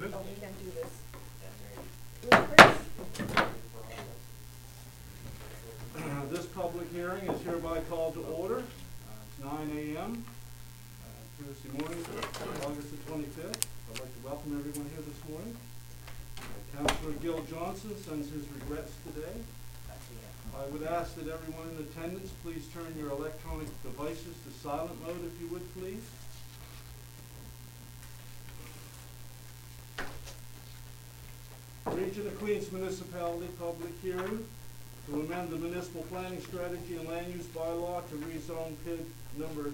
Good. Oh, we're gonna do this. Chris? This public hearing is hereby called to order. It's 9 a.m. Tuesday morning, August the 25th. I'd like to welcome everyone here this morning. Councillor Gil Johnson sends his regrets today. I would ask that everyone in attendance please turn your electronic devices to silent mode if you would, please. Region of Queens Municipality public hearing to amend the municipal planning strategy and land use bylaw to rezone PID number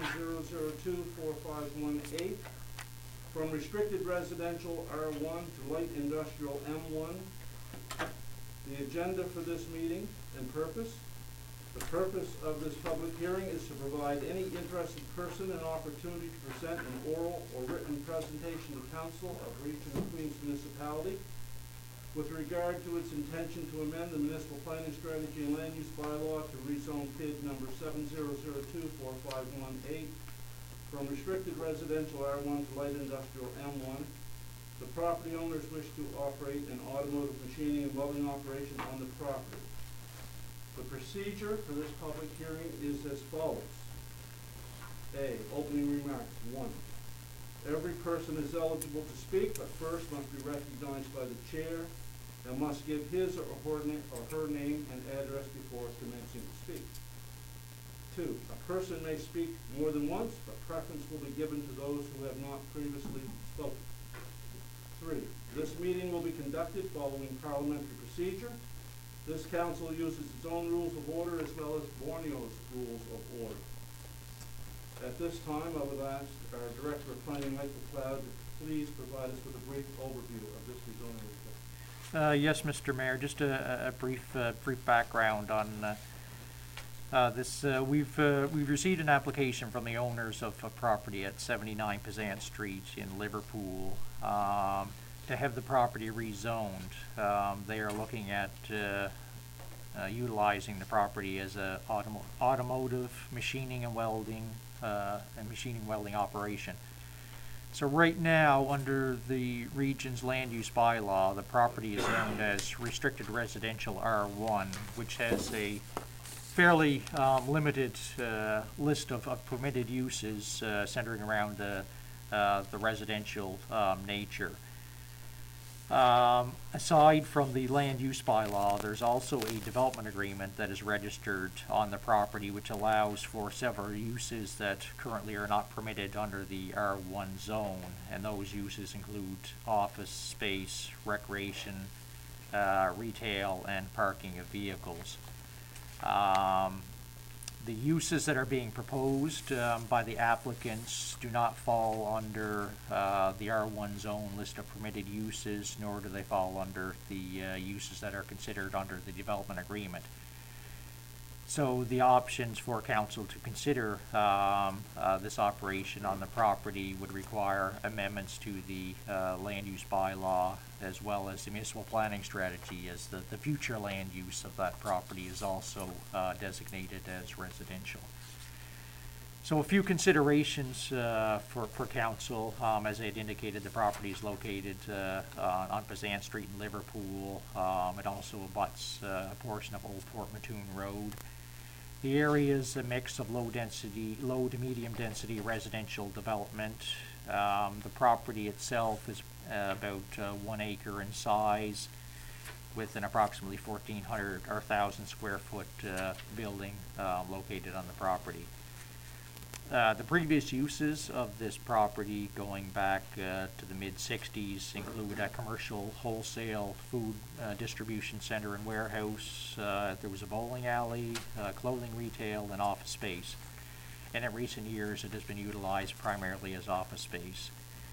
70024518 from restricted residential R1 to light industrial M1. The agenda for this meeting and purpose. The purpose of this public hearing is to provide any interested person an opportunity to present an oral or written presentation to Council of Region of Queens Municipality with regard to its intention to amend the municipal planning strategy and land use bylaw to rezone PID number 70024518 from restricted residential R1 to light industrial M1. The property owners wish to operate an automotive machining and welding operation on the property. The procedure for this public hearing is as follows. A. Opening remarks. 1. Every person is eligible to speak, but first must be recognized by the chair and must give his or her name and address before commencing to speak. 2. A person may speak more than once, but preference will be given to those who have not previously spoken. 3. This meeting will be conducted following parliamentary procedure. This council uses its own rules of order as well as Borneo's rules of order. At this time, I would ask our Director of Planning, Michael Cloud, to please provide us with a brief overview of this rezoning report. Yes, Mr. Mayor, just a brief background on this. We've received an application from the owners of a property at 79 Pezant Street in Liverpool to have the property rezoned. They are looking at utilizing the property as a automotive machining and welding operation. So right now, under the region's land use bylaw, the property is owned as restricted residential R1, which has a fairly limited list of permitted uses centering around the residential nature. Aside from the land use bylaw, there's also a development agreement that is registered on the property which allows for several uses that currently are not permitted under the R1 zone, and those uses include office space, recreation, retail, and parking of vehicles. The uses that are being proposed by the applicants do not fall under the R1 zone list of permitted uses, nor do they fall under the uses that are considered under the development agreement. So the options for council to consider this operation on the property would require amendments to the land use bylaw, as well as the municipal planning strategy, as the future land use of that property is also designated as residential. So a few considerations for council. As I had indicated, the property is located on Pezant Street in Liverpool. It also abuts a portion of Old Port Mattoon Road. The area is a mix of low to medium density residential development. The property itself is about 1 acre in size, with an approximately 1,400 or 1,000 square foot building located on the property. The previous uses of this property going back to the mid-60s include a commercial wholesale food distribution center and warehouse. There was a bowling alley, clothing retail, and office space. And in recent years, it has been utilized primarily as office space.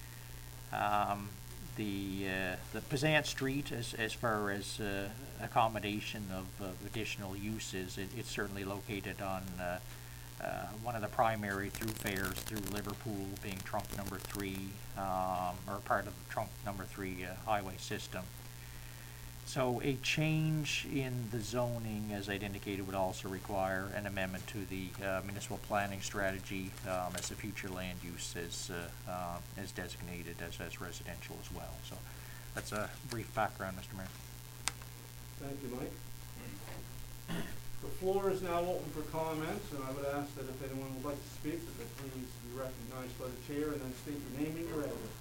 The Pezant Street, as far as accommodation of additional uses, it's certainly located on one of the primary thoroughfares through Liverpool, being trunk number 3, or part of the trunk number 3 highway system. So a change in the zoning, as I'd indicated, would also require an amendment to the municipal planning strategy as the future land use is designated as residential as well. So that's a brief background, Mr. Mayor. Thank you, Mike. The floor is now open for comments, and I would ask that if anyone would like to speak, that they please be recognized by the chair and then state your name and your address.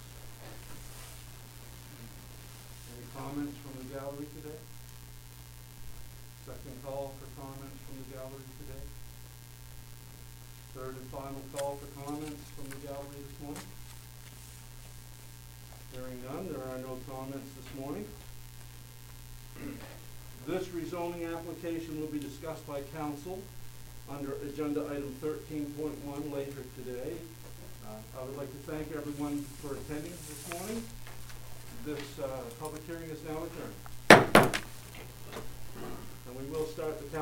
Any comments from the gallery today? Second call for comments from the gallery today? Third and final call for comments from the gallery this morning? Hearing none, there are no comments this morning. This rezoning application will be discussed by council under agenda item 13.1 later today. I would like to thank everyone for attending this morning. This public hearing is now adjourned. And we will start the